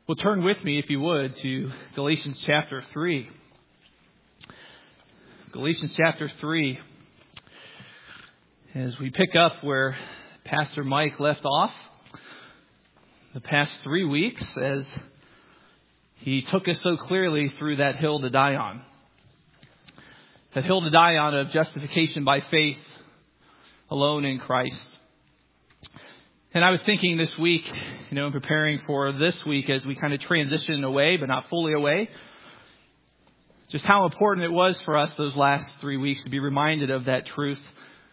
Well, turn with me, if you would, to Galatians chapter 3. Galatians chapter 3. As we pick up where Pastor Mike left off the past 3 weeks, as he took us so clearly through that hill to die on. That hill to die on of justification by faith alone in Christ. And I was thinking this week, in preparing for this week as we kind of transition away, but not fully away, just how important it was for us those last 3 weeks to be reminded of that truth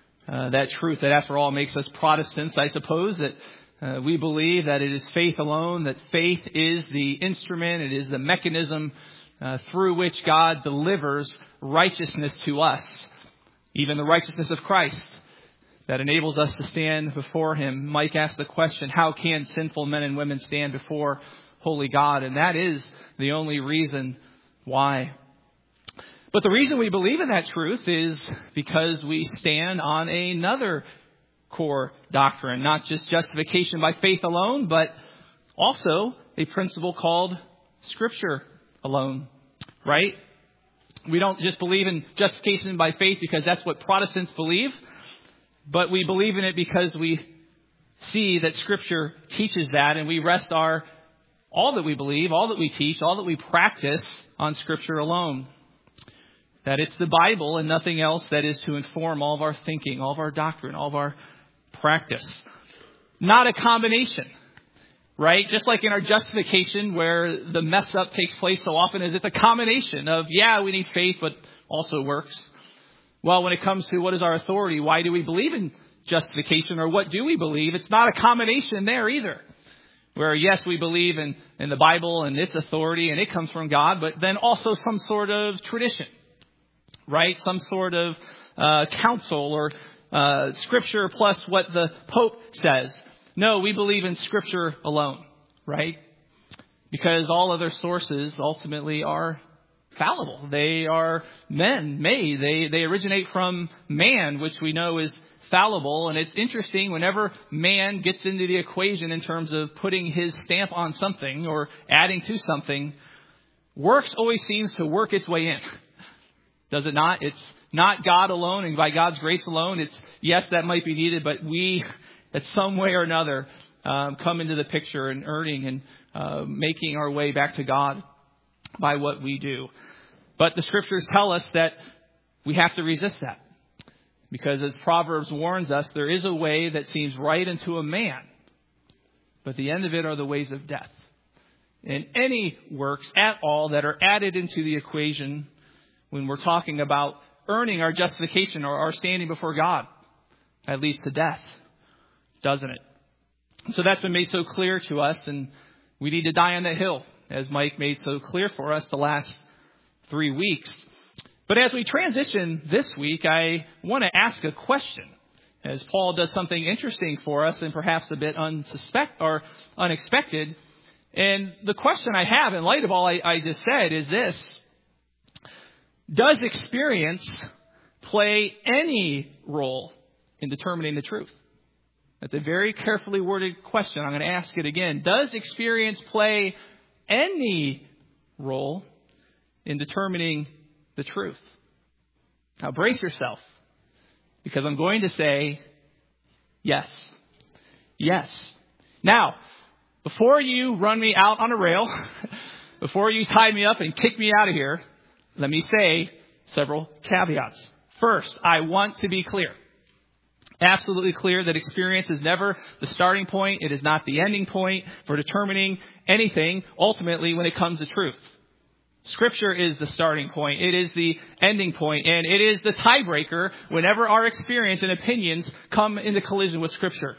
that after all makes us Protestants, I suppose, that we believe that it is faith alone, that faith is the instrument, it is the mechanism through which God delivers righteousness to us, even the righteousness of Christ. That enables us to stand before Him. Mike asked the question, how can sinful men and women stand before holy God? And that is the only reason why. But the reason we believe in that truth is because we stand on another core doctrine, not just justification by faith alone, but also a principle called Scripture alone, right? We don't just believe in justification by faith because that's what Protestants believe. But we believe in it because we see that Scripture teaches that, and we rest all that we believe, all that we teach, all that we practice on Scripture alone. That it's the Bible and nothing else that is to inform all of our thinking, all of our doctrine, all of our practice. Not a combination, right? Just like in our justification where the mess up takes place so often, is it's a combination of, we need faith, but also works. Well, when it comes to what is our authority, why do we believe in justification, or what do we believe? It's not a combination there either. Where, yes, we believe in the Bible and its authority, and it comes from God, but then also some sort of tradition, right? Some sort of counsel or Scripture plus what the Pope says. No, we believe in Scripture alone, right? Because all other sources ultimately are fallible. They are men-made. They originate from man, which we know is fallible. And it's interesting, whenever man gets into the equation in terms of putting his stamp on something or adding to something, works always seems to work its way in. Does it not? It's not God alone and by God's grace alone. It's, yes, that might be needed, but we, at some way or another, come into the picture and earning and making our way back to God by what we do. But the Scriptures tell us that we have to resist that. Because as Proverbs warns us, there is a way that seems right unto a man, but the end of it are the ways of death. And any works at all that are added into the equation when we're talking about earning our justification or our standing before God, that leads to death, doesn't it? So that's been made so clear to us, and we need to die on that hill, as Mike made so clear for us the last 3 weeks. But as we transition this week, I want to ask a question, as Paul does something interesting for us and perhaps a bit unexpected. And the question I have, in light of all I just said, is this: does experience play any role in determining the truth? That's a very carefully worded question. I'm going to ask it again. Does experience play any role in determining the truth? Now brace yourself, because I'm going to say yes. Yes. Now, before you run me out on a rail, before you tie me up and kick me out of here, let me say several caveats. First, I want to be clear. Absolutely clear that experience is never the starting point. It is not the ending point for determining anything ultimately when it comes to truth. Scripture is the starting point. It is the ending point, and it is the tiebreaker whenever our experience and opinions come into collision with Scripture.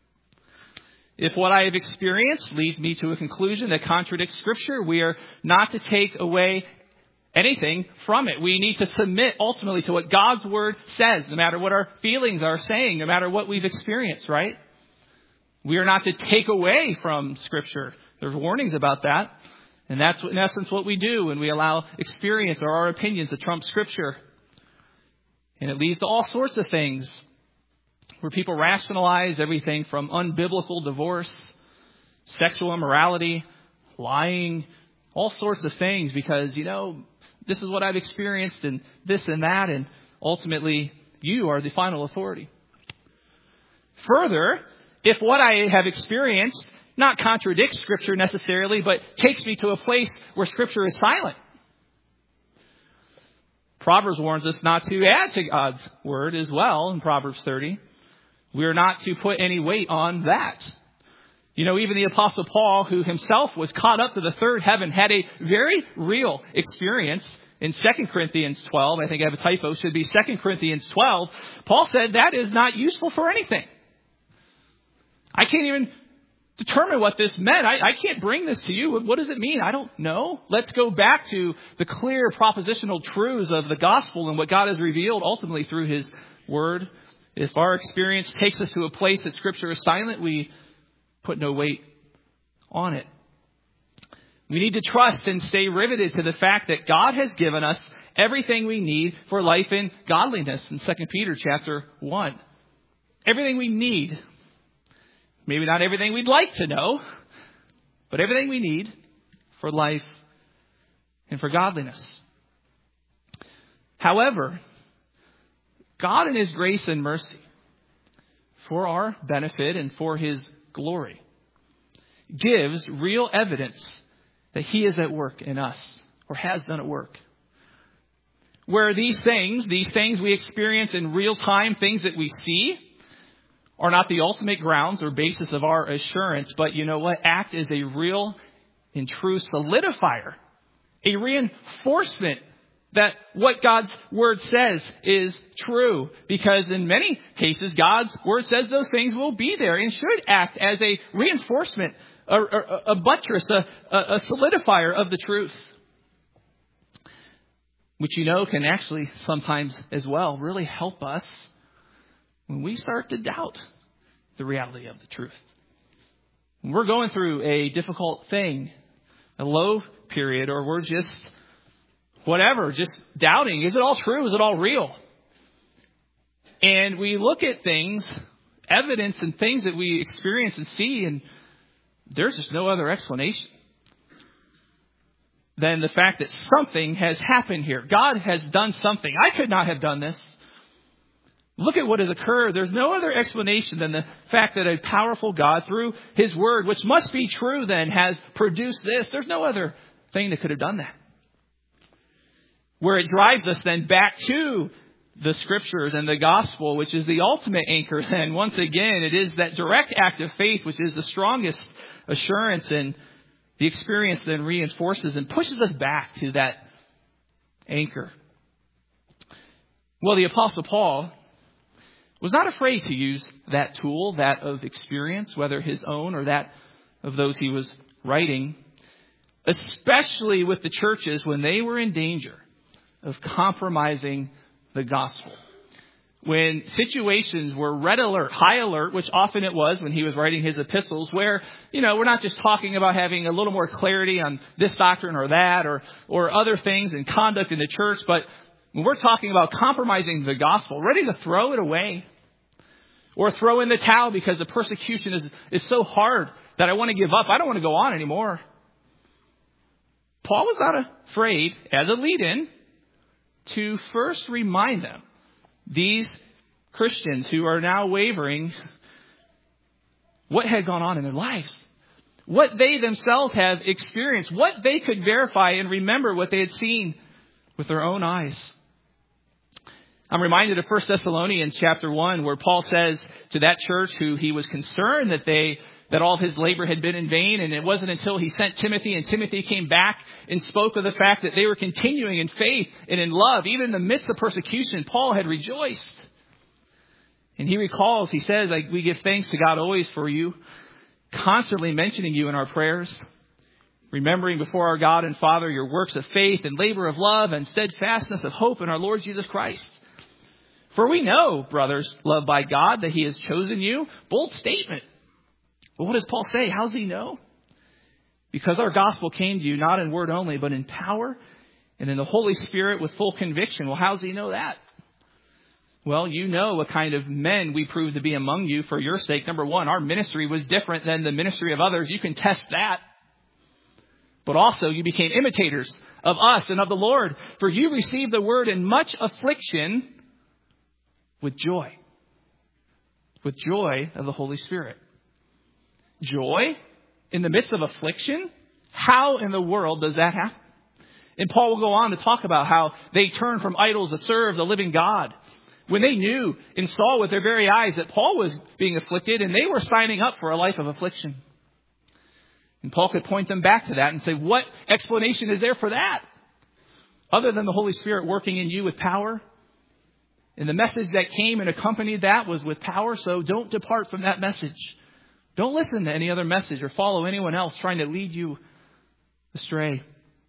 If what I have experienced leads me to a conclusion that contradicts Scripture, we are not to take away anything from it. We need to submit ultimately to what God's Word says, no matter what our feelings are saying, no matter what we've experienced, right? We are not to take away from Scripture. There's warnings about that. And that's in essence what we do when we allow experience or our opinions to trump Scripture. And it leads to all sorts of things where people rationalize everything from unbiblical divorce, sexual immorality, lying, all sorts of things because, this is what I've experienced and this and that, and ultimately you are the final authority. Further, if what I have experienced not contradicts Scripture necessarily, but takes me to a place where Scripture is silent. Proverbs warns us not to add to God's word as well in Proverbs 30. We are not to put any weight on that. Even the Apostle Paul, who himself was caught up to the third heaven, had a very real experience in 2 Corinthians 12. I think I have a typo. Should be 2 Corinthians 12. Paul said that is not useful for anything. I can't even determine what this meant. I can't bring this to you. What does it mean? I don't know. Let's go back to the clear propositional truths of the gospel and what God has revealed ultimately through his word. If our experience takes us to a place that Scripture is silent, we put no weight on it. We need to trust and stay riveted to the fact that God has given us everything we need for life in godliness in 2 Peter chapter 1. Everything we need. Maybe not everything we'd like to know, but everything we need for life and for godliness. However, God in his grace and mercy, for our benefit and for his glory, gives real evidence that he is at work in us, or has done at work. Where these things we experience in real time, things that we see, are not the ultimate grounds or basis of our assurance, but act as a real and true solidifier, a reinforcement that what God's word says is true. Because in many cases, God's word says those things will be there and should act as a reinforcement, a buttress, a solidifier of the truth. Which can actually sometimes as well really help us when we start to doubt the reality of the truth. When we're going through a difficult thing, a low period, or we're just just doubting, is it all true? Is it all real? And we look at things, evidence and things that we experience and see, and there's just no other explanation than the fact that something has happened here. God has done something. I could not have done this. Look at what has occurred. There's no other explanation than the fact that a powerful God, through his word, which must be true then, has produced this. There's no other thing that could have done that. Where it drives us then back to the Scriptures and the gospel, which is the ultimate anchor. And once again, it is that direct act of faith, which is the strongest assurance, and the experience then reinforces and pushes us back to that anchor. Well, the Apostle Paul was not afraid to use that tool, that of experience, whether his own or that of those he was writing, especially with the churches when they were in danger of compromising the gospel. When situations were red alert, high alert, which often it was when he was writing his epistles, where, we're not just talking about having a little more clarity on this doctrine or that, or other things and conduct in the church, but when we're talking about compromising the gospel, ready to throw it away or throw in the towel because the persecution is so hard that I want to give up. I don't want to go on anymore. Paul was not afraid, as a lead-in, to first remind them, these Christians who are now wavering, what had gone on in their lives, what they themselves have experienced, what they could verify and remember what they had seen with their own eyes. I'm reminded of 1 Thessalonians chapter 1, where Paul says to that church who he was concerned that all of his labor had been in vain. And it wasn't until he sent Timothy, and Timothy came back and spoke of the fact that they were continuing in faith and in love. Even in the midst of persecution, Paul had rejoiced. And he recalls, he says, we give thanks to God always for you, constantly mentioning you in our prayers, remembering before our God and Father your works of faith and labor of love and steadfastness of hope in our Lord Jesus Christ. For we know, brothers, loved by God, that he has chosen you. Bold statement. But what does Paul say? How does he know? Because our gospel came to you not in word only, but in power and in the Holy Spirit with full conviction. Well, how does he know that? Well, you know what kind of men we proved to be among you for your sake. Number one, our ministry was different than the ministry of others. You can test that. but also you became imitators of us and of the Lord. For you received the word in much affliction with joy of the Holy Spirit. Joy in the midst of affliction? How in the world does that happen? And Paul will go on to talk about how they turned from idols to serve the living God. When they knew and saw with their very eyes that Paul was being afflicted, and they were signing up for a life of affliction. And Paul could point them back to that and say, what explanation is there for that? Other than the Holy Spirit working in you with power. And the message that came and accompanied that was with power. So don't depart from that message. Don't listen to any other message or follow anyone else trying to lead you astray.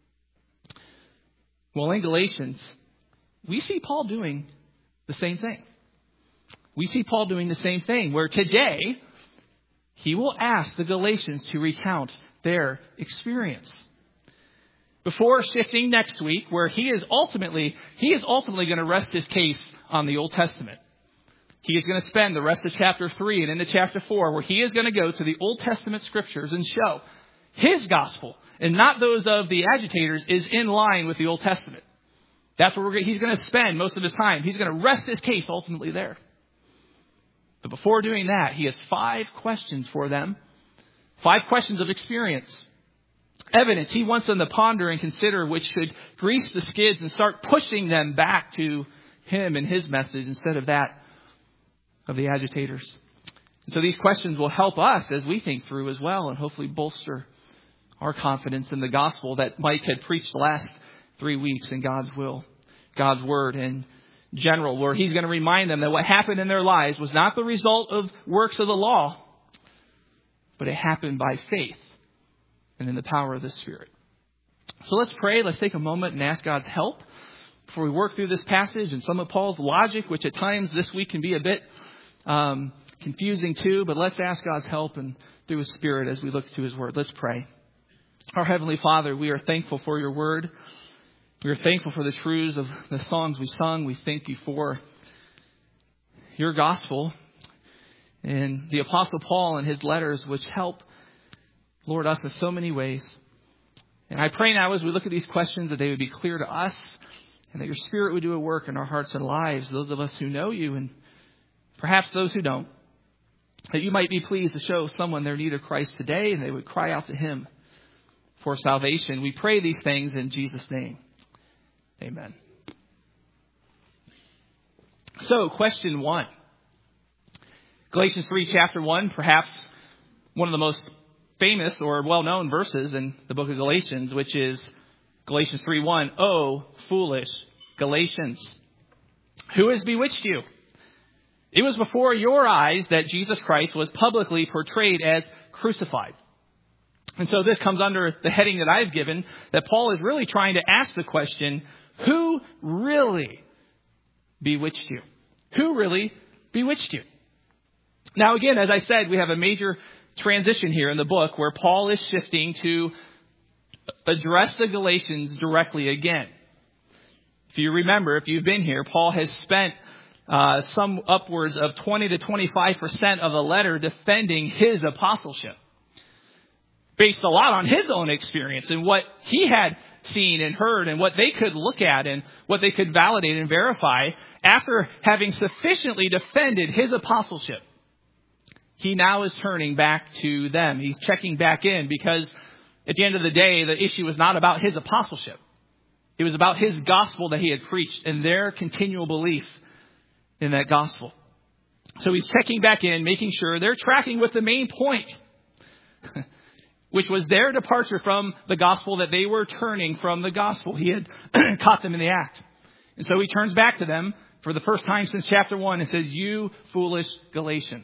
Well, in Galatians, we see Paul doing the same thing. We see Paul doing the same thing, where today he will ask the Galatians to recount their experience. Before shifting next week, where he is ultimately going to rest his case on the Old Testament. He is going to spend the rest of chapter 3 and into chapter 4, where he is going to go to the Old Testament scriptures and show his gospel, and not those of the agitators, is in line with the Old Testament. That's where he's going to spend most of his time. He's going to rest his case ultimately there. But before doing that, he has 5 questions for them. 5 questions of experience. Evidence he wants them to ponder and consider, which should grease the skids and start pushing them back to him and his message instead of that of the agitators. And so these questions will help us as we think through as well, and hopefully bolster our confidence in the gospel that Mike had preached the last 3 weeks in God's will, God's word in general, where he's going to remind them that what happened in their lives was not the result of works of the law, but it happened by faith and in the power of the Spirit. So let's pray. Let's take a moment and ask God's help before we work through this passage and some of Paul's logic, which at times this week can be a bit confusing too. But let's ask God's help and through His Spirit as we look to His Word. Let's pray. Our Heavenly Father, we are thankful for Your Word. We are thankful for the truths of the songs we sung. We thank You for Your gospel and the Apostle Paul and his letters, which help, Lord, us in so many ways. And I pray now as we look at these questions that they would be clear to us and that Your Spirit would do a work in our hearts and lives, those of us who know You and perhaps those who don't, that You might be pleased to show someone their need of Christ today and they would cry out to Him for salvation. We pray these things in Jesus' name. Amen. So, question 1. Galatians 3, chapter 1, perhaps one of the most famous or well-known verses in the book of Galatians, which is Galatians 3:1. Oh, foolish Galatians, who has bewitched you? It was before your eyes that Jesus Christ was publicly portrayed as crucified. And so this comes under the heading that I've given, that Paul is really trying to ask the question, who really bewitched you? Who really bewitched you? Now, again, as I said, we have a major transition here in the book where Paul is shifting to address the Galatians directly again. If you remember, if you've been here, Paul has spent some upwards of 20 to 25% of the letter defending his apostleship, based a lot on his own experience and what he had seen and heard and what they could look at and what they could validate and verify. After having sufficiently defended his apostleship, he now is turning back to them. He's checking back in because at the end of the day, the issue was not about his apostleship. It was about his gospel that he had preached and their continual belief in that gospel. So he's checking back in, making sure they're tracking with the main point, which was their departure from the gospel, that they were turning from the gospel. He had caught them in the act. And so he turns back to them for the first time since chapter 1 and says, you foolish Galatians.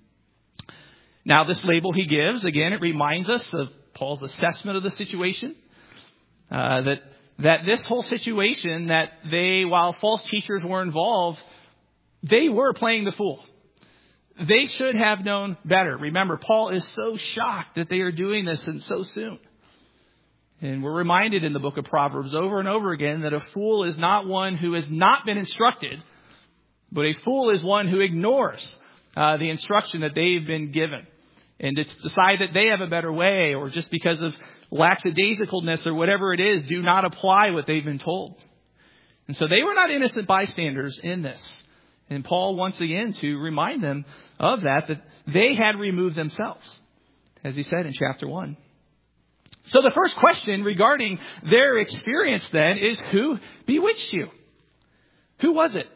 Now, this label he gives, again, it reminds us of Paul's assessment of the situation, that this whole situation, that they, while false teachers were involved, they were playing the fool. They should have known better. Remember, Paul is so shocked that they are doing this and so soon. And we're reminded in the book of Proverbs over and over again that a fool is not one who has not been instructed, but a fool is one who ignores the instruction that they've been given and to decide that they have a better way, or just because of lackadaisicalness or whatever it is do not apply what they've been told. And so they were not innocent bystanders in this. And Paul, once again, to remind them of that they had removed themselves, as he said in chapter 1. So the first question regarding their experience then is, who bewitched you? Who was it?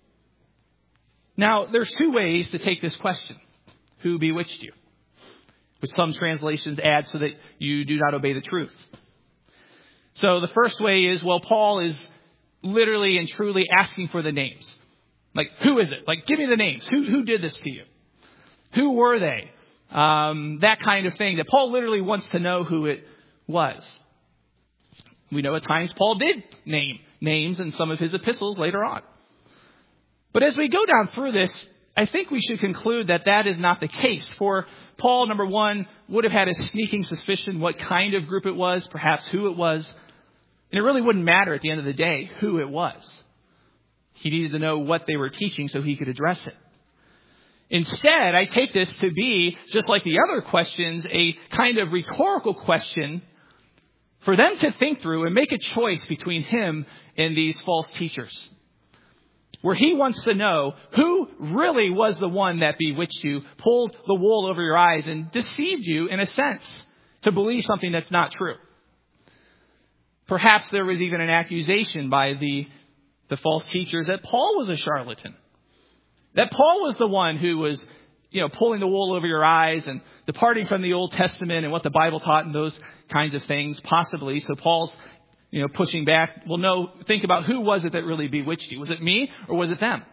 Now, there's two ways to take this question. Who bewitched you? Which some translations add so that you do not obey the truth. So the first way is, well, Paul is literally and truly asking for the names. Like, who is it? Like, give me the names. Who did this to you? Who were they? That kind of thing. That Paul literally wants to know who it was. We know at times Paul did name names in some of his epistles later on. But as we go down through this, I think we should conclude that that is not the case. For Paul, number one, would have had a sneaking suspicion what kind of group it was, perhaps who it was. And it really wouldn't matter at the end of the day who it was. He needed to know what they were teaching so he could address it. Instead, I take this to be, just like the other questions, a kind of rhetorical question for them to think through and make a choice between him and these false teachers. Where he wants to know who really was the one that bewitched you, pulled the wool over your eyes, and deceived you, in a sense, to believe something that's not true. Perhaps there was even an accusation by the false teachers that Paul was a charlatan. That Paul was the one who was, pulling the wool over your eyes and departing from the Old Testament and what the Bible taught and those kinds of things, possibly. So Paul's, pushing back. Well, no, think about who was it that really bewitched you? Was it me or was it them?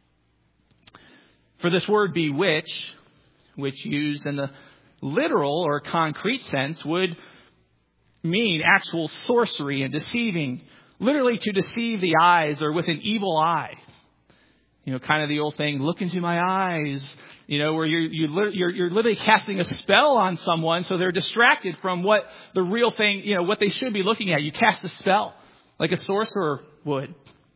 For this word bewitch, which used in the literal or concrete sense would mean actual sorcery and deceiving, literally to deceive the eyes or with an evil eye. Kind of the old thing, look into my eyes, where you're literally casting a spell on someone so they're distracted from what the real thing, what they should be looking at. You cast a spell like a sorcerer would.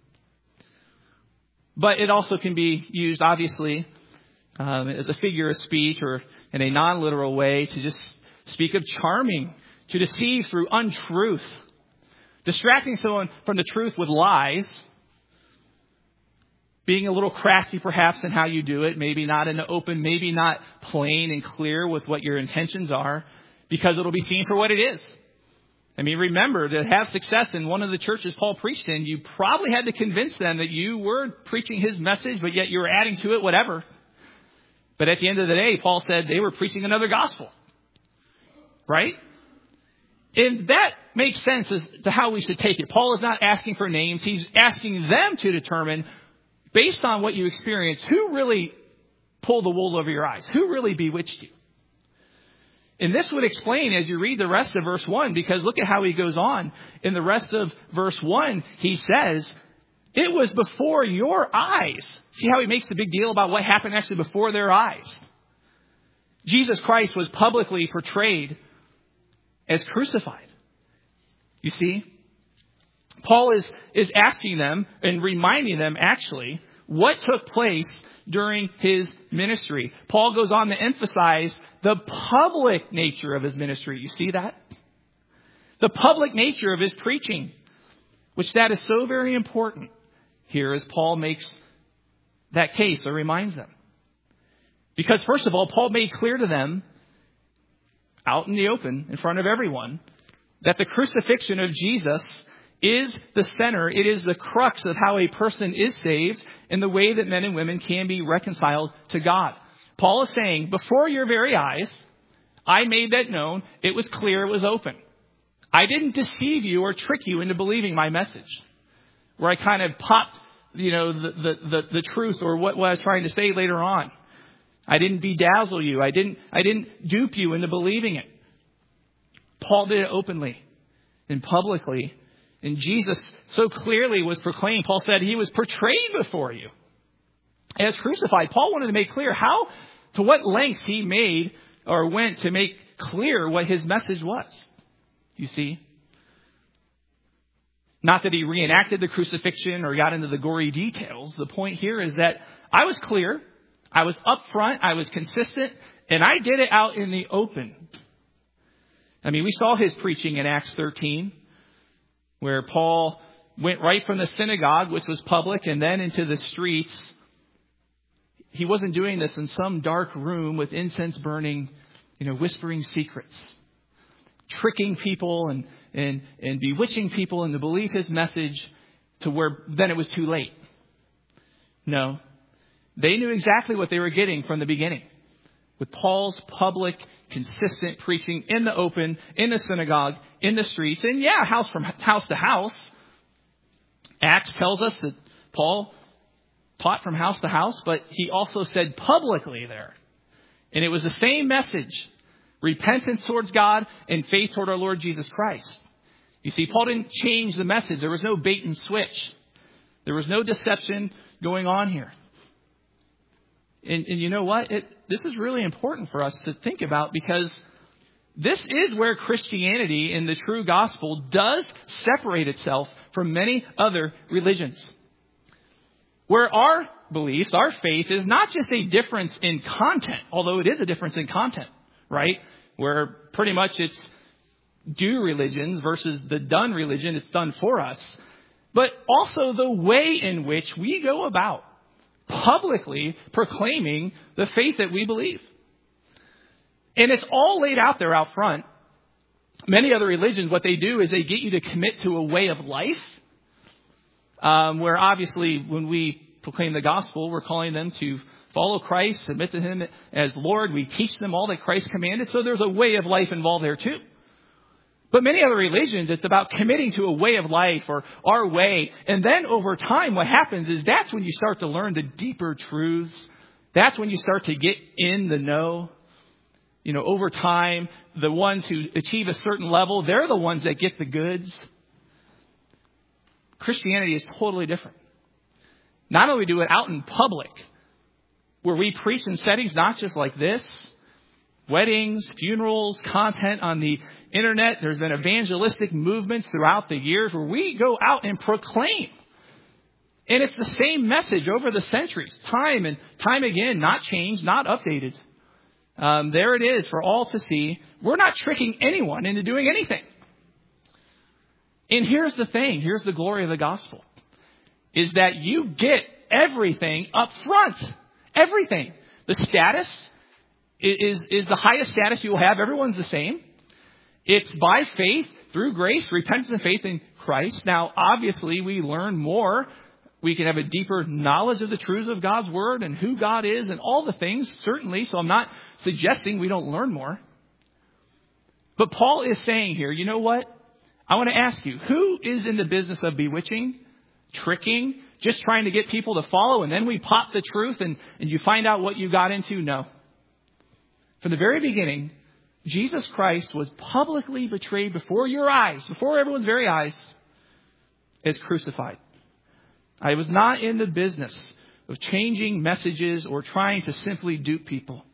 But it also can be used, obviously, as a figure of speech or in a non-literal way to just speak of charming, to deceive through untruth, distracting someone from the truth with lies. Being a little crafty, perhaps, in how you do it. Maybe not in the open, maybe not plain and clear with what your intentions are, because it'll be seen for what it is. I mean, remember, to have success in one of the churches Paul preached in, you probably had to convince them that you were preaching his message, but yet you were adding to it whatever. But at the end of the day, Paul said they were preaching another gospel. Right? And that makes sense as to how we should take it. Paul is not asking for names. He's asking them to determine, based on what you experienced, who really pulled the wool over your eyes? Who really bewitched you? And this would explain as you read the rest of verse 1, because look at how he goes on. In the rest of verse 1, he says, it was before your eyes. See how he makes the big deal about what happened actually before their eyes. Jesus Christ was publicly portrayed as crucified. You see? Paul is asking them and reminding them, actually, what took place during his ministry. Paul goes on to emphasize the public nature of his ministry. You see that? The public nature of his preaching, which that is so very important here as Paul makes that case or reminds them. Because first of all, Paul made clear to them, out in the open, in front of everyone, that the crucifixion of Jesus is the center. It is the crux of how a person is saved and the way that men and women can be reconciled to God. Paul is saying, before your very eyes, I made that known. It was clear. It was open. I didn't deceive you or trick you into believing my message, where I kind of popped, the truth or what I was trying to say later on. I didn't bedazzle you. I didn't dupe you into believing it. Paul did it openly and publicly. And Jesus so clearly was proclaimed. Paul said he was portrayed before you as crucified. Paul wanted to make clear to what lengths he made or went to make clear what his message was. You see? Not that he reenacted the crucifixion or got into the gory details. The point here is that I was clear, I was upfront, I was consistent, and I did it out in the open. I mean, we saw his preaching in Acts 13, where Paul went right from the synagogue, which was public, and then into the streets. He wasn't doing this in some dark room with incense burning, whispering secrets, tricking people and bewitching people into believe his message to where then it was too late. No, they knew exactly what they were getting from the beginning. With Paul's public, consistent preaching in the open, in the synagogue, in the streets, and house from house to house. Acts tells us that Paul taught from house to house, but he also said publicly there. And it was the same message: repentance towards God and faith toward our Lord Jesus Christ. You see, Paul didn't change the message. There was no bait and switch. There was no deception going on here. And you know what? This is really important for us to think about, because this is where Christianity in the true gospel does separate itself from many other religions. Where our beliefs, our faith, is not just a difference in content, although it is a difference in content, right? Where pretty much it's do religions versus the done religion, it's done for us. But also the way in which we go about publicly proclaiming the faith that we believe. And it's all laid out there out front. Many other religions, what they do is they get you to commit to a way of life, where obviously when we proclaim the gospel, we're calling them to follow Christ, submit to him as Lord. We teach them all that Christ commanded. So there's a way of life involved there too. But many other religions, it's about committing to a way of life or our way. And then over time, what happens is that's when you start to learn the deeper truths. That's when you start to get in the know. Over time, the ones who achieve a certain level, they're the ones that get the goods. Christianity is totally different. Not only do it out in public, where we preach in settings not just like this, weddings, funerals, content on the internet. There's been evangelistic movements throughout the years where we go out and proclaim. And it's the same message over the centuries, time and time again, not changed, not updated. There it is for all to see. We're not tricking anyone into doing anything. And here's the thing. Here's the glory of the gospel. Is that you get everything up front. Everything. The status is the highest status you will have. Everyone's the same. It's by faith, through grace, repentance and faith in Christ. Now, obviously, we learn more. We can have a deeper knowledge of the truths of God's word and who God is and all the things, certainly. So I'm not suggesting we don't learn more. But Paul is saying here, you know what? I want to ask you, who is in the business of bewitching, tricking, just trying to get people to follow, and then we pop the truth and you find out what you got into? No. From the very beginning, Jesus Christ was publicly betrayed before your eyes, before everyone's very eyes, as crucified. I was not in the business of changing messages or trying to simply dupe people.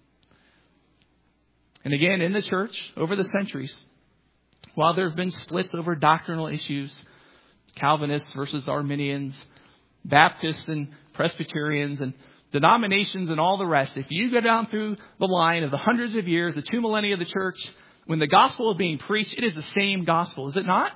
And again, in the church, over the centuries, while there have been splits over doctrinal issues, Calvinists versus Arminians, Baptists and Presbyterians and denominations and all the rest, if you go down through the line of the hundreds of years, the 2 millennia of the church, when the gospel is being preached, it is the same gospel, is it not?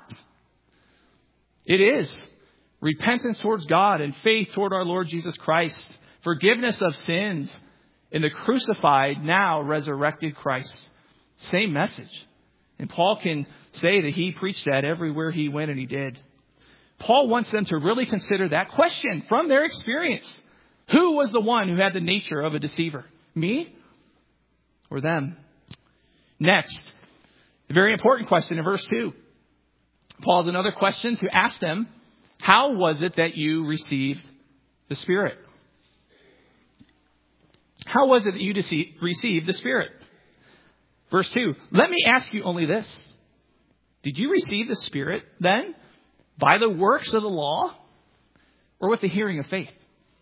It is. Repentance towards God and faith toward our Lord Jesus Christ, forgiveness of sins in the crucified, now resurrected Christ. Same message. And Paul can say that he preached that everywhere he went, and he did. Paul wants them to really consider that question from their experience. Who was the one who had the nature of a deceiver? Me or them? Next, a very important question in verse 2. Paul has another question to ask them. How was it that you received the Spirit? How was it that you received the Spirit? Verse 2. Let me ask you only this. Did you receive the Spirit then by the works of the law or with the hearing of faith?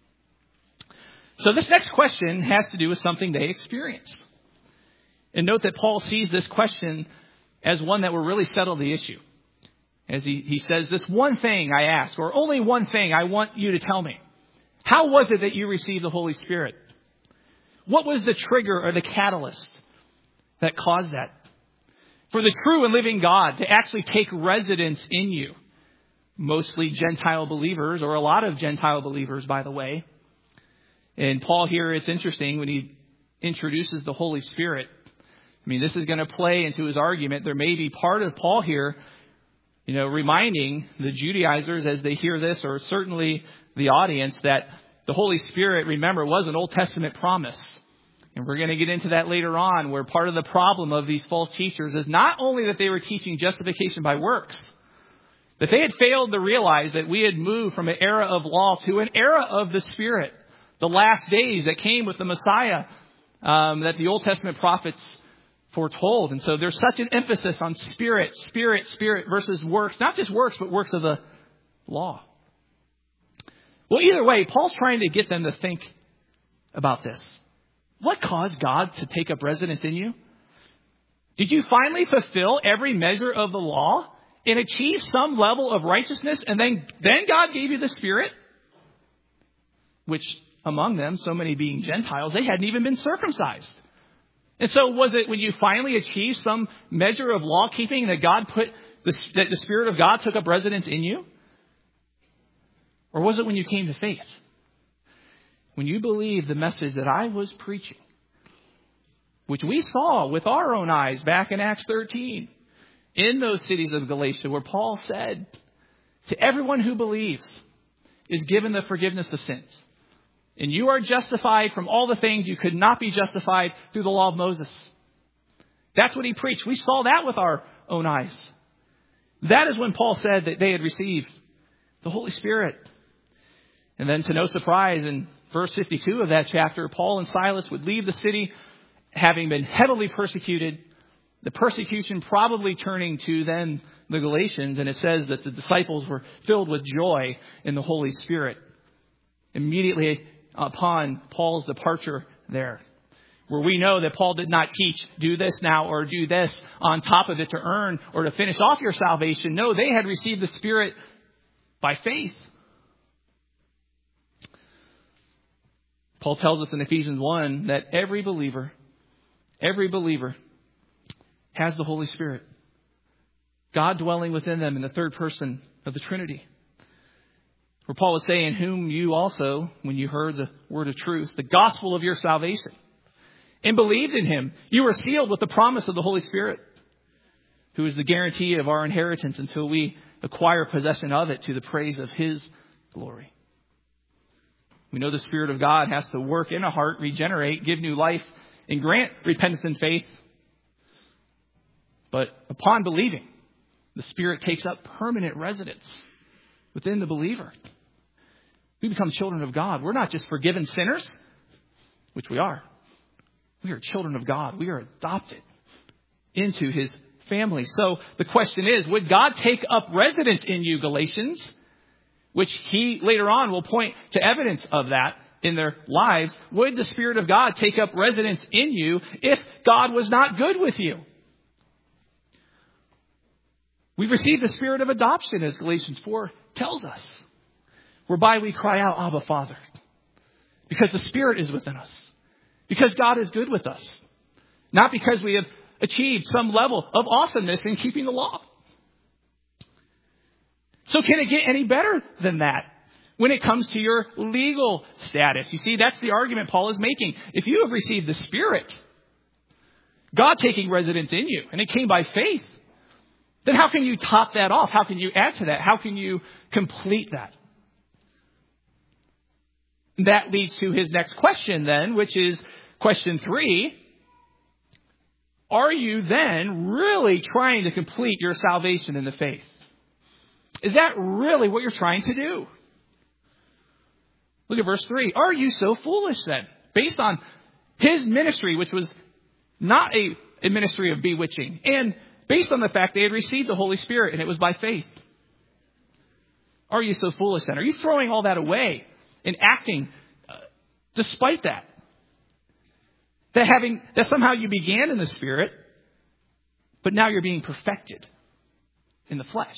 So this next question has to do with something they experienced. And note that Paul sees this question as one that will really settle the issue. As he says, this one thing I ask, or only one thing I want you to tell me. How was it that you received the Holy Spirit? What was the trigger or the catalyst that caused that? for the true and living God to actually take residence in you. Mostly Gentile believers, or a lot of Gentile believers, by the way. And Paul here, it's interesting when he introduces the Holy Spirit. I mean, this is going to play into his argument. There may be part of Paul here, reminding the Judaizers as they hear this, or certainly the audience, that the Holy Spirit, remember, was an Old Testament promise. And we're going to get into that later on, where part of the problem of these false teachers is not only that they were teaching justification by works, but they had failed to realize that we had moved from an era of law to an era of the Spirit, the last days that came with the Messiah that the Old Testament prophets foretold. And so there's such an emphasis on Spirit versus works, not just works, but works of the law. Well, either way, Paul's trying to get them to think about this. What caused God to take up residence in you? Did you finally fulfill every measure of the law and achieve some level of righteousness, and then God gave you the Spirit? Which among them, so many being Gentiles, they hadn't even been circumcised. And so was it when you finally achieved some measure of law keeping that God that the Spirit of God took up residence in you? Or was it when you came to faith? When you believed the message that I was preaching, which we saw with our own eyes back in Acts 13, in those cities of Galatia, where Paul said, to everyone who believes is given the forgiveness of sins. And you are justified from all the things you could not be justified through the law of Moses. That's what he preached. We saw that with our own eyes. That is when Paul said that they had received the Holy Spirit. And then, to no surprise, in verse 52 of that chapter, Paul and Silas would leave the city having been heavily persecuted. The persecution probably turning to then the Galatians. And it says that the disciples were filled with joy in the Holy Spirit immediately upon Paul's departure there. Where we know that Paul did not teach, do this now or do this on top of it to earn or to finish off your salvation. No, they had received the Spirit by faith. Paul tells us in Ephesians 1 that every believer has the Holy Spirit. God dwelling within them in the third person of the Trinity. Where Paul is saying, whom you also, when you heard the word of truth, the gospel of your salvation, and believed in him, you were sealed with the promise of the Holy Spirit, who is the guarantee of our inheritance until we acquire possession of it to the praise of his glory. We know the Spirit of God has to work in a heart, regenerate, give new life, and grant repentance and faith. But upon believing, the Spirit takes up permanent residence within the believer. We become children of God. We're not just forgiven sinners, which we are. We are children of God. We are adopted into his family. So the question is, would God take up residence in you, Galatians? Which he later on will point to evidence of that in their lives. Would the Spirit of God take up residence in you if God was not good with you? We've received the Spirit of adoption, as Galatians 4 tells us, whereby we cry out, Abba, Father, because the Spirit is within us, because God is good with us, not because we have achieved some level of awesomeness in keeping the law. So can it get any better than that when it comes to your legal status? You see, that's the argument Paul is making. If you have received the Spirit, God taking residence in you, and it came by faith, then how can you top that off? How can you add to that? How can you complete that? That leads to his next question then, which is question 3. Are you then really trying to complete your salvation in the faith? Is that really what you're trying to do? Look at verse 3. Are you so foolish then? Based on his ministry, which was not a ministry of bewitching, and based on the fact they had received the Holy Spirit and it was by faith. Are you so foolish then? Are you throwing all that away and acting despite that? That somehow you began in the Spirit, but now you're being perfected in the flesh.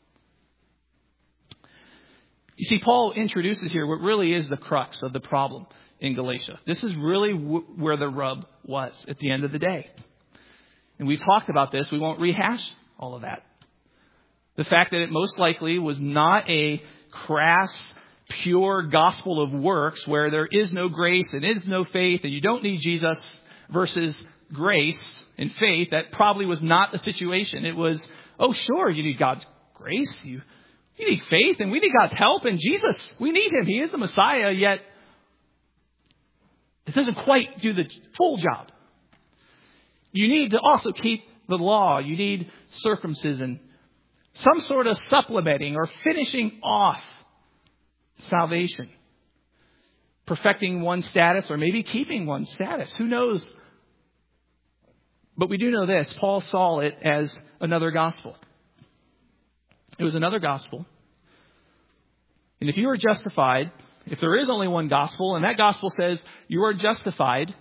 You see, Paul introduces here what really is the crux of the problem in Galatia. This is really where the rub was at the end of the day. And we talked about this. We won't rehash all of that. The fact that it most likely was not a crass, pure gospel of works where there is no grace and is no faith and you don't need Jesus versus grace and faith. That probably was not the situation. It was, oh, sure, you need God's grace. You need faith and we need God's help. And Jesus, we need him. He is the Messiah, yet it doesn't quite do the full job. You need to also keep the law. You need circumcision. Some sort of supplementing or finishing off salvation. Perfecting one's status or maybe keeping one's status. Who knows? But we do know this. Paul saw it as another gospel. It was another gospel. And if you are justified, if there is only one gospel, and that gospel says you are justified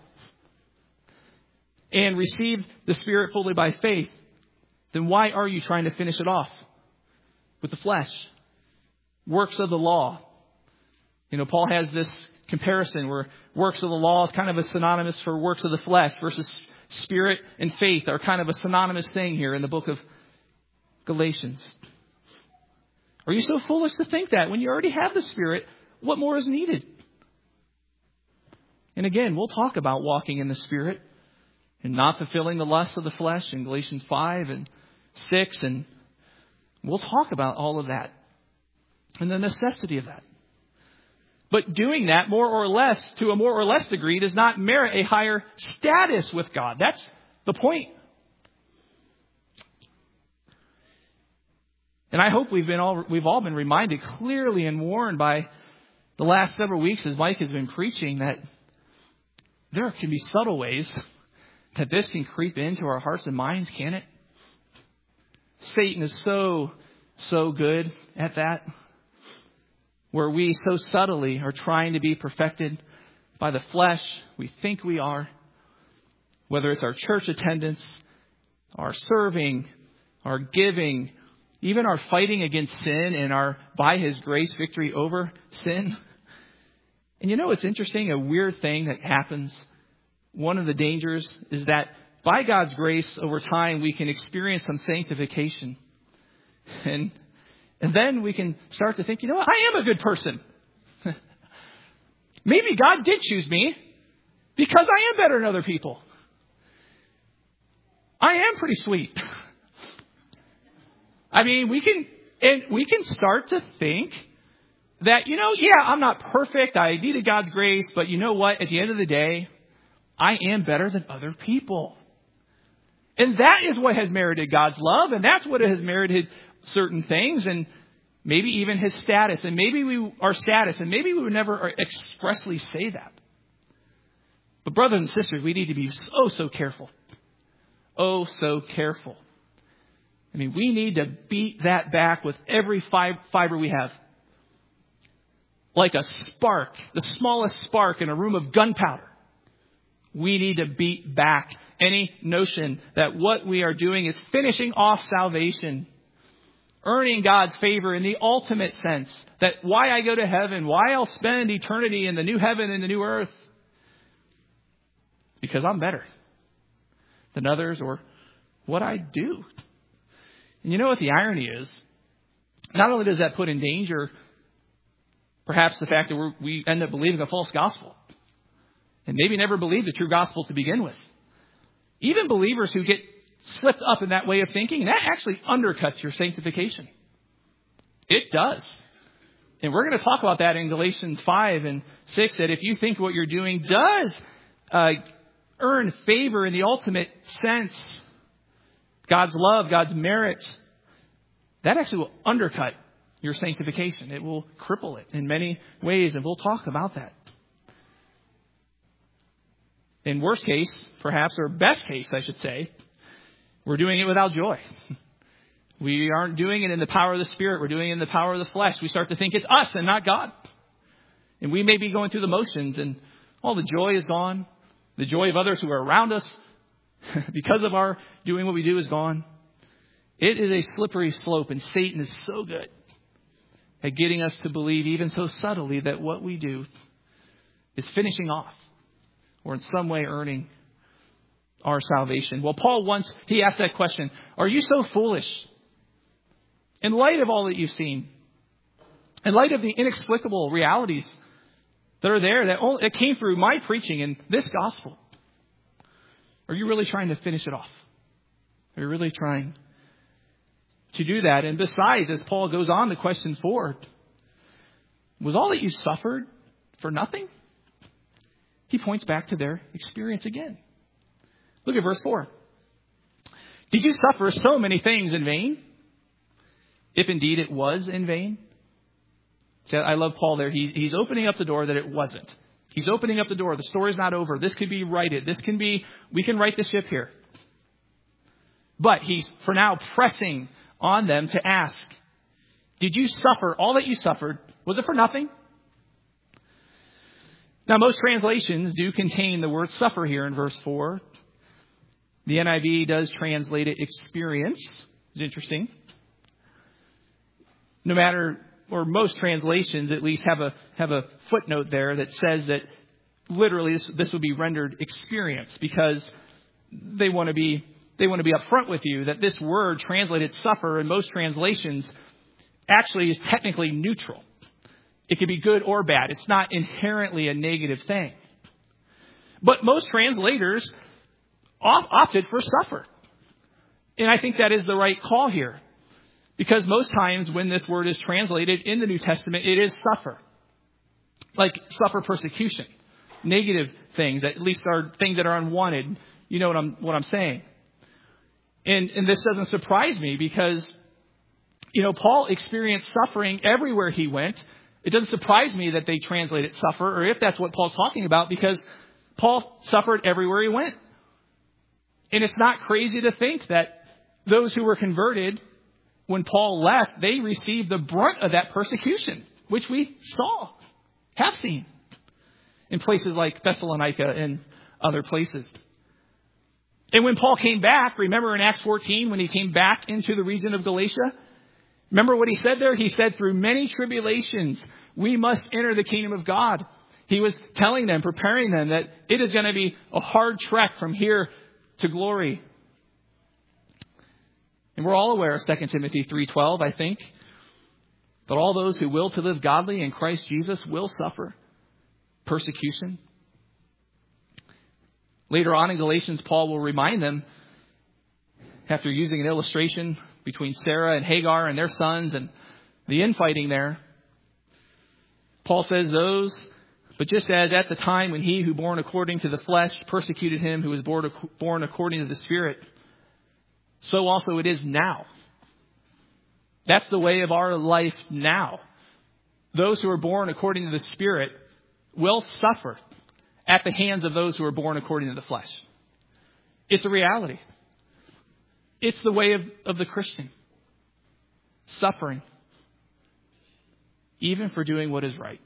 and received the Spirit fully by faith, then why are you trying to finish it off with the flesh? Works of the law. Paul has this comparison where works of the law is kind of a synonymous for works of the flesh versus Spirit and faith are kind of a synonymous thing here in the book of Galatians. Are you so foolish to think that when you already have the Spirit, what more is needed? And again, we'll talk about walking in the Spirit and not fulfilling the lusts of the flesh in Galatians 5 and 6. And we'll talk about all of that and the necessity of that. But doing that more or less, to a more or less degree, does not merit a higher status with God. That's the point. And I hope we've all been reminded clearly and warned by the last several weeks as Mike has been preaching that there can be subtle ways that this can creep into our hearts and minds, can it? Satan is so good at that. Where we so subtly are trying to be perfected by the flesh. We think we are. Whether it's our church attendance, our serving, our giving, even our fighting against sin and our, by His grace, victory over sin. And it's interesting, a weird thing that happens. One of the dangers is that by God's grace, over time, we can experience some sanctification. And then we can start to think, I am a good person. Maybe God did choose me because I am better than other people. I am pretty sweet. I mean, we can start to think that, I'm not perfect. I needed God's grace. But you know what? At the end of the day, I am better than other people. And that is what has merited God's love. And that's what has merited certain things. And maybe even His status. And maybe we would never expressly say that. But brothers and sisters, we need to be so careful. Oh, so careful. I mean, we need to beat that back with every fiber we have. Like a spark, the smallest spark in a room of gunpowder. We need to beat back any notion that what we are doing is finishing off salvation, earning God's favor in the ultimate sense, that why I go to heaven, why I'll spend eternity in the new heaven and the new earth, because I'm better than others or what I do. And you know what the irony is? Not only does that put in danger perhaps the fact that we end up believing a false gospel and maybe never believed the true gospel to begin with. Even believers who get slipped up in that way of thinking, that actually undercuts your sanctification. It does. And we're going to talk about that in Galatians 5 and 6, that if you think what you're doing does earn favor in the ultimate sense, God's love, God's merit, that actually will undercut your sanctification. It will cripple it in many ways, and we'll talk about that. In worst case, perhaps, or best case, I should say, we're doing it without joy. We aren't doing it in the power of the Spirit. We're doing it in the power of the flesh. We start to think it's us and not God. And we may be going through the motions, and all the joy is gone. The joy of others who are around us because of our doing what we do is gone. It is a slippery slope, and Satan is so good at getting us to believe, even so subtly, that what we do is finishing off or in some way earning our salvation? Well, Paul he asked that question, are you so foolish? In light of all that you've seen, in light of the inexplicable realities that are there, that came through my preaching in this gospel, are you really trying to finish it off? Are you really trying to do that? And besides, as Paul goes on to question 4, was all that you suffered for nothing? He points back to their experience again. Look at verse 4. Did you suffer so many things in vain? If indeed it was in vain. See, I love Paul there. He's opening up the door that it wasn't. He's opening up the door. The story's not over. This could be righted. We can right the ship here. But he's, for now, pressing on them to ask, did you suffer all that you suffered? Was it for nothing? Now, most translations do contain the word suffer here in verse 4. The NIV does translate it experience. It's interesting. No matter, or most translations at least have a footnote there that says that literally this would be rendered experience, because they want to be upfront with you that this word translated suffer in most translations actually is technically neutral. It could be good or bad. It's not inherently a negative thing. But most translators opted for suffer. And I think that is the right call here. Because most times when this word is translated in the New Testament, it is suffer. Like suffer persecution. Negative things, at least are things that are unwanted. You know what I'm saying. And this doesn't surprise me because, Paul experienced suffering everywhere he went. It doesn't surprise me that they translated suffer, or if that's what Paul's talking about, because Paul suffered everywhere he went. And it's not crazy to think that those who were converted when Paul left, they received the brunt of that persecution, which we have seen in places like Thessalonica and other places. And when Paul came back, remember in Acts 14, when he came back into the region of Galatia, remember what he said there? He said, through many tribulations, we must enter the kingdom of God. He was telling them, preparing them that it is going to be a hard trek from here to glory. And we're all aware of 2 Timothy 3:12, I think, that all those who will to live godly in Christ Jesus will suffer persecution. Later on in Galatians, Paul will remind them, after using an illustration between Sarah and Hagar and their sons and the infighting there, Paul says but just as at the time when he who born according to the flesh persecuted him who was born according to the Spirit, so also it is now. That's the way of our life now. Those who are born according to the Spirit will suffer at the hands of those who are born according to the flesh. It's a reality. It's the way of the Christian. Suffering. Even for doing what is right.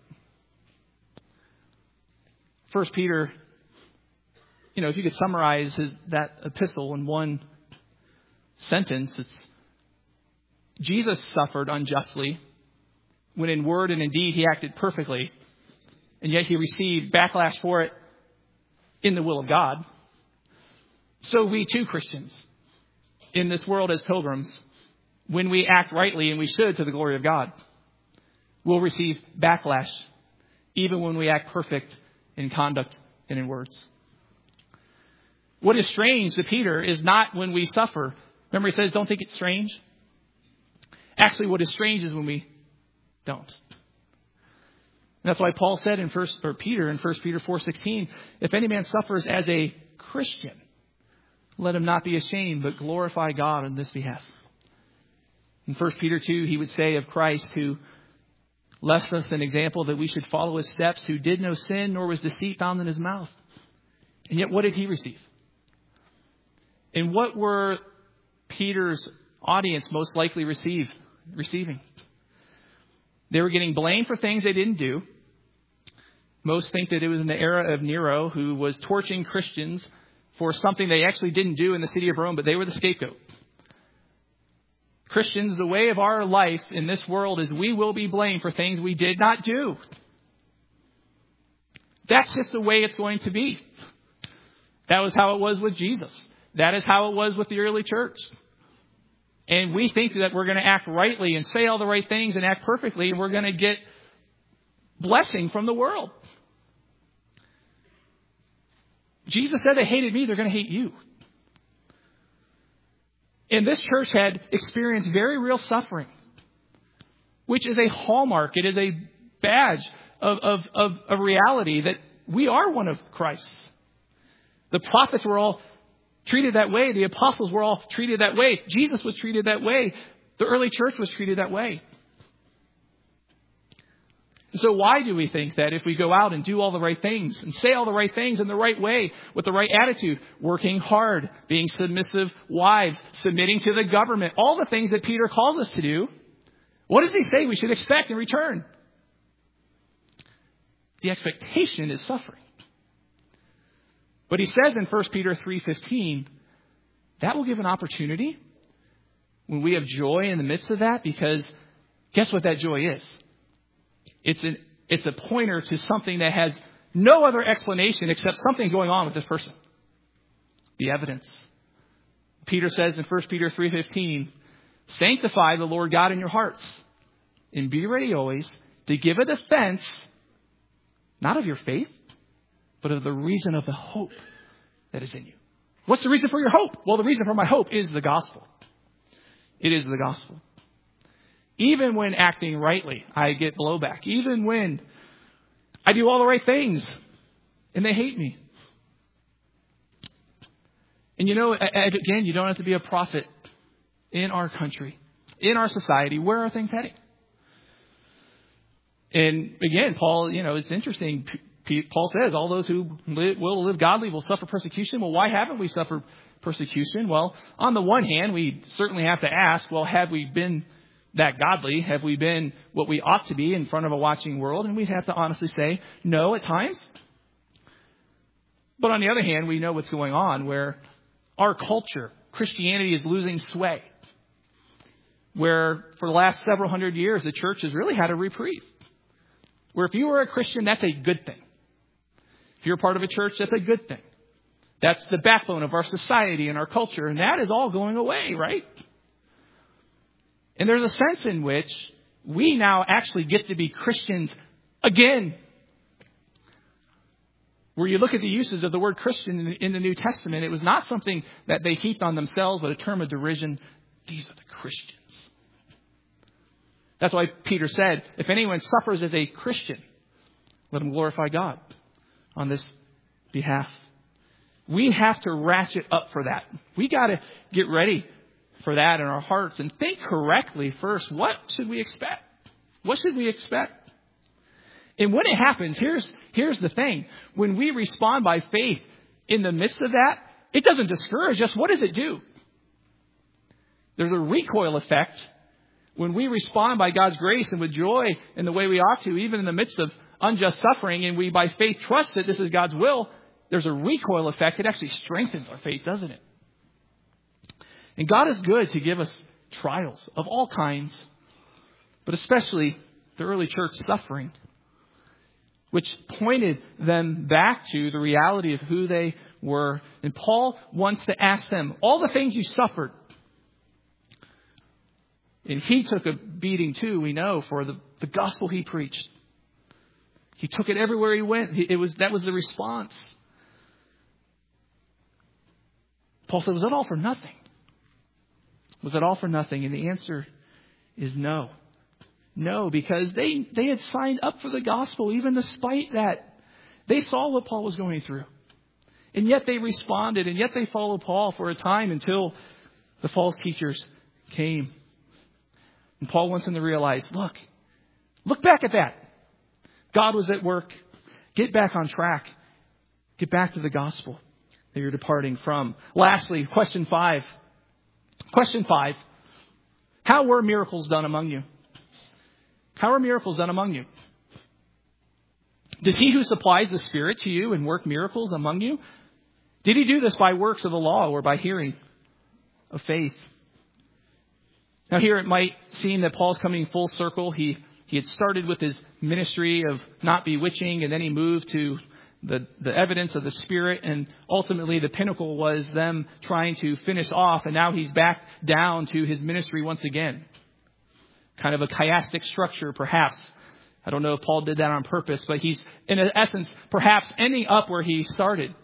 1 Peter, if you could summarize that epistle in one sentence, it's Jesus suffered unjustly when in word and in deed he acted perfectly, and yet he received backlash for it in the will of God. So we too, Christians, in this world as pilgrims, when we act rightly, and we should to the glory of God, will receive backlash, even when we act perfect in conduct and in words. What is strange to Peter is not when we suffer. Remember, he says, don't think it's strange. Actually, what is strange is when we don't. And that's why Paul said Peter in 1 Peter 4:16, if any man suffers as a Christian, let him not be ashamed, but glorify God on this behalf. In 1 Peter 2, he would say of Christ, who left us an example that we should follow his steps, who did no sin, nor was deceit found in his mouth. And yet what did he receive? And what were Peter's audience most likely receiving? They were getting blamed for things they didn't do. Most think that it was in the era of Nero, who was torturing Christians for something they actually didn't do in the city of Rome, but they were the scapegoat. Christians, the way of our life in this world is we will be blamed for things we did not do. That's just the way it's going to be. That was how it was with Jesus. That is how it was with the early church. And we think that we're going to act rightly and say all the right things and act perfectly, and we're going to get blessing from the world. Jesus said, they hated me, they're going to hate you. And this church had experienced very real suffering, which is a hallmark. It is a badge of a reality that we are one of Christ's. The prophets were all treated that way. The apostles were all treated that way. Jesus was treated that way. The early church was treated that way. So why do we think that if we go out and do all the right things and say all the right things in the right way, with the right attitude, working hard, being submissive wives, submitting to the government, all the things that Peter calls us to do, what does he say we should expect in return? The expectation is suffering. But he says in 1 Peter 3:15, that will give an opportunity when we have joy in the midst of that, because guess what that joy is? It's a pointer to something that has no other explanation except something's going on with this person. The evidence. Peter says in 1 Peter 3:15, sanctify the Lord God in your hearts, and be ready always to give a defense, not of your faith, but of the reason of the hope that is in you. What's the reason for your hope? Well, the reason for my hope is the gospel. It is the gospel. Even when acting rightly, I get blowback. Even when I do all the right things and they hate me. And again, you don't have to be a prophet in our country, in our society. Where are things heading? And again, Paul, it's interesting. Paul says all those who will live godly will suffer persecution. Well, why haven't we suffered persecution? Well, on the one hand, we certainly have to ask, well, have we been that godly? Have we been what we ought to be in front of a watching world? And we'd have to honestly say no at times. But on the other hand, we know what's going on, where our culture, Christianity, is losing sway. Where for the last several hundred years, the church has really had a reprieve. Where if you were a Christian, that's a good thing. If you're part of a church, that's a good thing. That's the backbone of our society and our culture. And that is all going away, right? And there's a sense in which we now actually get to be Christians again. Where you look at the uses of the word Christian in the New Testament, it was not something that they heaped on themselves, but a term of derision. These are the Christians. That's why Peter said, if anyone suffers as a Christian, let him glorify God on this behalf. We have to ratchet up for that. We got to get ready for that in our hearts and think correctly first. What should we expect? What should we expect? And when it happens, here's the thing. When we respond by faith in the midst of that, it doesn't discourage us. What does it do? There's a recoil effect when we respond by God's grace and with joy in the way we ought to, even in the midst of unjust suffering, and we by faith trust that this is God's will. There's a recoil effect. It actually strengthens our faith, doesn't it? And God is good to give us trials of all kinds, but especially the early church suffering, which pointed them back to the reality of who they were. And Paul wants to ask them, all the things you suffered. And he took a beating too, we know, for the gospel he preached. He took it everywhere he went. That was the response. Paul said, was that all for nothing? Was it all for nothing? And the answer is no. No, because they had signed up for the gospel even despite that. They saw what Paul was going through. And yet they responded, and yet they followed Paul for a time until the false teachers came. And Paul wants them to realize, look back at that. God was at work. Get back on track. Get back to the gospel that you're departing from. Lastly, question 5. Question 5. How were miracles done among you? How are miracles done among you? Does he who supplies the Spirit to you and work miracles among you? Did he do this by works of the law or by hearing of faith? Now here it might seem that Paul's coming full circle. He had started with his ministry of not bewitching, and then he moved to the evidence of the Spirit, and ultimately the pinnacle was them trying to finish off, and now he's back down to his ministry once again. Kind of a chiastic structure, perhaps. I don't know if Paul did that on purpose, but he's, in essence, perhaps ending up where he started.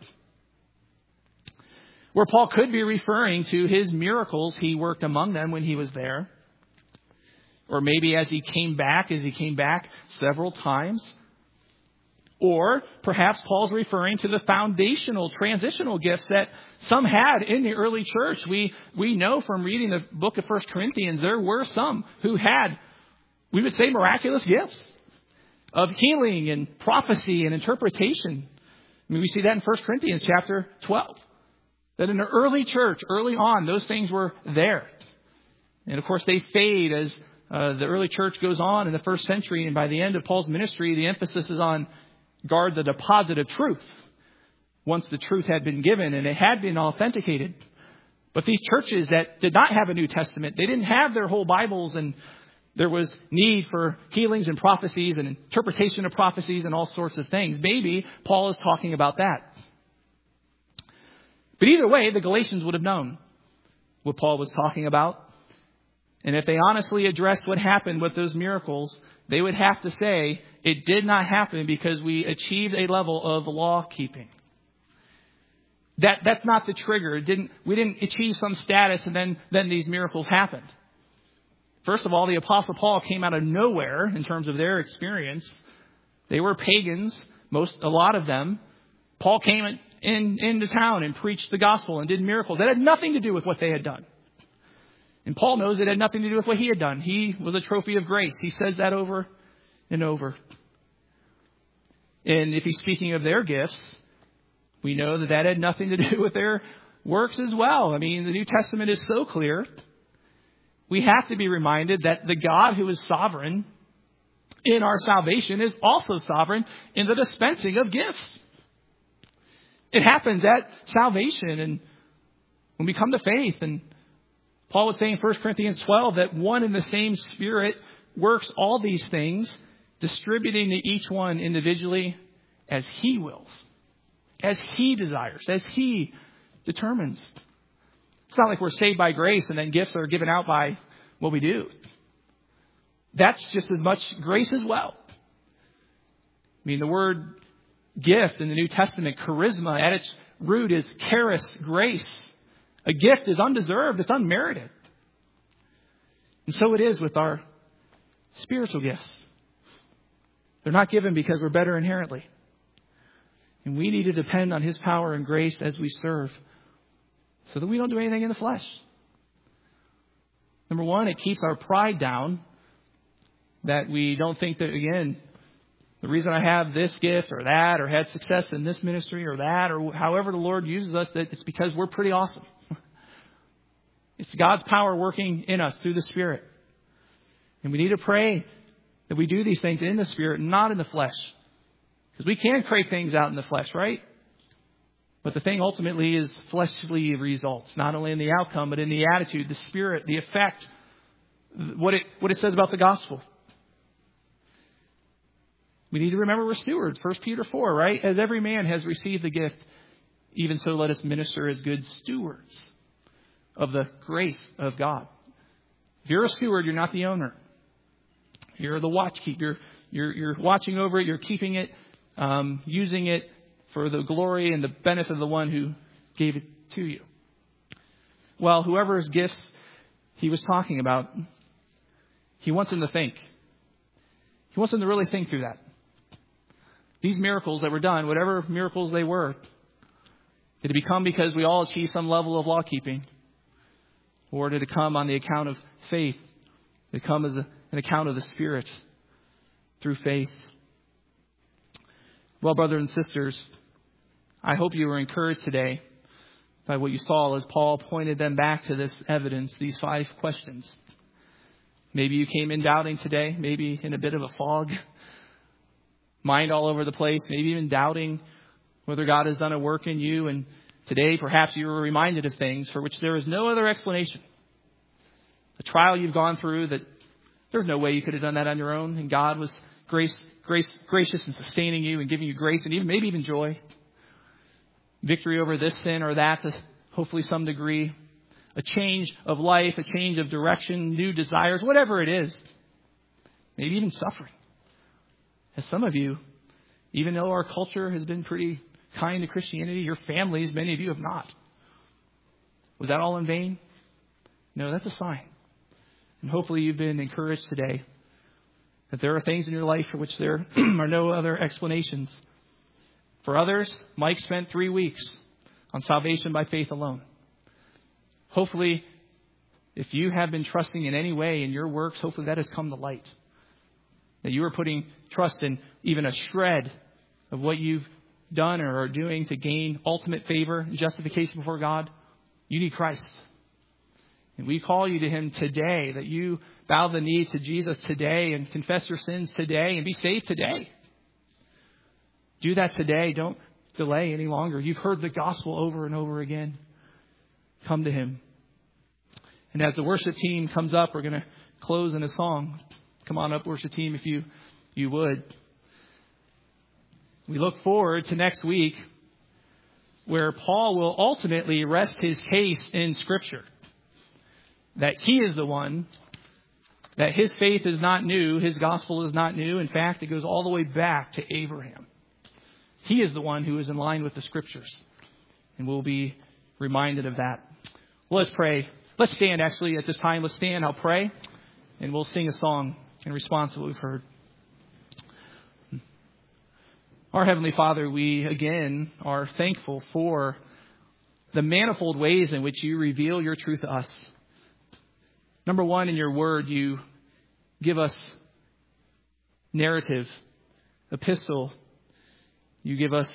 Where Paul could be referring to his miracles he worked among them when he was there. Or maybe as he came back several times. Or perhaps Paul's referring to the foundational, transitional gifts that some had in the early church. We know from reading the book of 1 Corinthians, there were some who had, we would say, miraculous gifts of healing and prophecy and interpretation. I mean, we see that in 1 Corinthians chapter 12. That in the early church, early on, those things were there. And of course, they fade as the early church goes on in the first century. And by the end of Paul's ministry, the emphasis is on guard the deposit of truth. Once the truth had been given and it had been authenticated. But these churches that did not have a New Testament, they didn't have their whole Bibles, and there was need for healings and prophecies and interpretation of prophecies and all sorts of things. Maybe Paul is talking about that. But either way, the Galatians would have known what Paul was talking about. And if they honestly addressed what happened with those miracles, they would have to say it did not happen because we achieved a level of law keeping. That's not the trigger. We didn't achieve some status and then these miracles happened. First of all, the Apostle Paul came out of nowhere in terms of their experience. They were pagans, a lot of them. Paul came into town and preached the gospel and did miracles. That had nothing to do with what they had done. And Paul knows it had nothing to do with what he had done. He was a trophy of grace. He says that over and over. And if he's speaking of their gifts, we know that had nothing to do with their works as well. I mean, the New Testament is so clear. We have to be reminded that the God who is sovereign in our salvation is also sovereign in the dispensing of gifts. It happens at salvation and when we come to faith. And Paul would say in 1 Corinthians 12 that one and the same Spirit works all these things, distributing to each one individually as He wills, as He desires, as He determines. It's not like we're saved by grace and then gifts are given out by what we do. That's just as much grace as well. I mean, the word gift in the New Testament, charisma, at its root is charis, grace. A gift is undeserved. It's unmerited. And so it is with our spiritual gifts. They're not given because we're better inherently. And we need to depend on His power and grace as we serve so that we don't do anything in the flesh. Number one, it keeps our pride down. That we don't think that, again, the reason I have this gift or that, or had success in this ministry or that, or however the Lord uses us, that it's because we're pretty awesome. It's God's power working in us through the Spirit. And we need to pray that we do these things in the Spirit, not in the flesh. Because we can crave things out in the flesh, right? But the thing ultimately is fleshly results, not only in the outcome, but in the attitude, the spirit, the effect, what it says about the gospel. We need to remember we're stewards. 1 Peter 4, right? As every man has received the gift, even so let us minister as good stewards of the grace of God. If you're a steward, you're not the owner. You're the watchkeeper. You're watching over it. You're keeping it, using it for the glory and the benefit of the one who gave it to you. Well, whoever's gifts he was talking about, he wants them to think. He wants them to really think through that. These miracles that were done, whatever miracles they were, did it become because we all achieved some level of law keeping? Or did it come on the account of faith? Did it come as an account of the Spirit through faith? Well, brothers and sisters, I hope you were encouraged today by what you saw as Paul pointed them back to this evidence, these 5 questions. Maybe you came in doubting today, maybe in a bit of a fog, mind all over the place, maybe even doubting whether God has done a work in you. And today, perhaps you were reminded of things for which there is no other explanation. A trial you've gone through that There's no way you could have done that on your own. And God was gracious in sustaining you and giving you grace and maybe even joy. Victory over this sin or that to hopefully some degree. A change of life, a change of direction, new desires, whatever it is. Maybe even suffering. As some of you, even though our culture has been pretty kind to Christianity, your families, many of you have not. Was that all in vain? No, that's a sign. And hopefully you've been encouraged today that there are things in your life for which there are no other explanations. For others, Mike spent 3 weeks on salvation by faith alone. Hopefully, if you have been trusting in any way in your works, hopefully that has come to light. That you are putting trust in even a shred of what you've done or are doing to gain ultimate favor and justification before God. You need Christ. And we call you to Him today, that you bow the knee to Jesus today and confess your sins today and be saved today. Do that today. Don't delay any longer. You've heard the gospel over and over again. Come to Him. And as the worship team comes up, we're going to close in a song. Come on up, worship team, if you would. We look forward to next week where Paul will ultimately rest his case in Scripture. That he is the one, that his faith is not new, his gospel is not new. In fact, it goes all the way back to Abraham. He is the one who is in line with the Scriptures. And we'll be reminded of that. Well, let's pray. Let's stand actually at this time. Let's stand. I'll pray. And we'll sing a song in response to what we've heard. Our Heavenly Father, we again are thankful for the manifold ways in which you reveal your truth to us. Number one, in your word, you give us narrative, epistle. You give us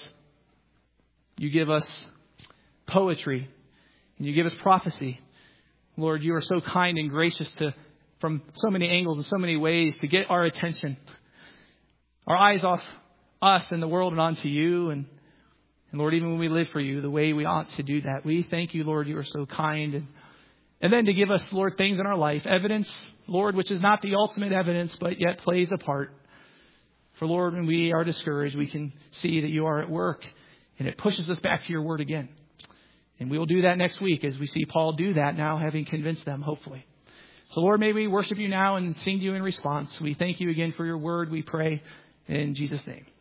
poetry, and you give us prophecy. Lord, you are so kind and gracious from so many angles and so many ways to get our attention. Our eyes off us and the world and onto you. And Lord, even when we live for you, the way we ought to do that. We thank you, Lord, you are so kind. And then to give us, Lord, things in our life, evidence, Lord, which is not the ultimate evidence, but yet plays a part. For Lord, when we are discouraged, we can see that you are at work, and it pushes us back to your word again. And we will do that next week as we see Paul do that now, having convinced them, hopefully. So Lord, may we worship you now and sing to you in response. We thank you again for your word, we pray in Jesus' name.